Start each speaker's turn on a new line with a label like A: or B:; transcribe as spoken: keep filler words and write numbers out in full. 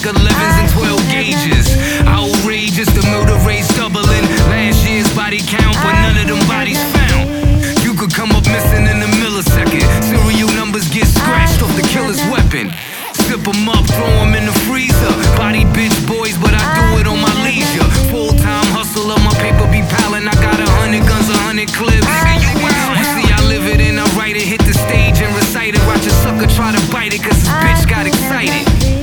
A: elevens and twelve gauges. Outrageous, the murder rate's doubling. Last year's body count, but none of them bodies found. You could come up missing in a millisecond. Serial numbers get scratched off the killer's weapon. Sip them up, throw them in the freezer. Body bitch boys, but I do it on my leisure. Full-time hustler, my paper be piling. I got a hundred guns, a hundred clips. You see, I live it and I write it. Hit the stage and recite it. Watch a sucker try to bite it, cause his bitch got excited.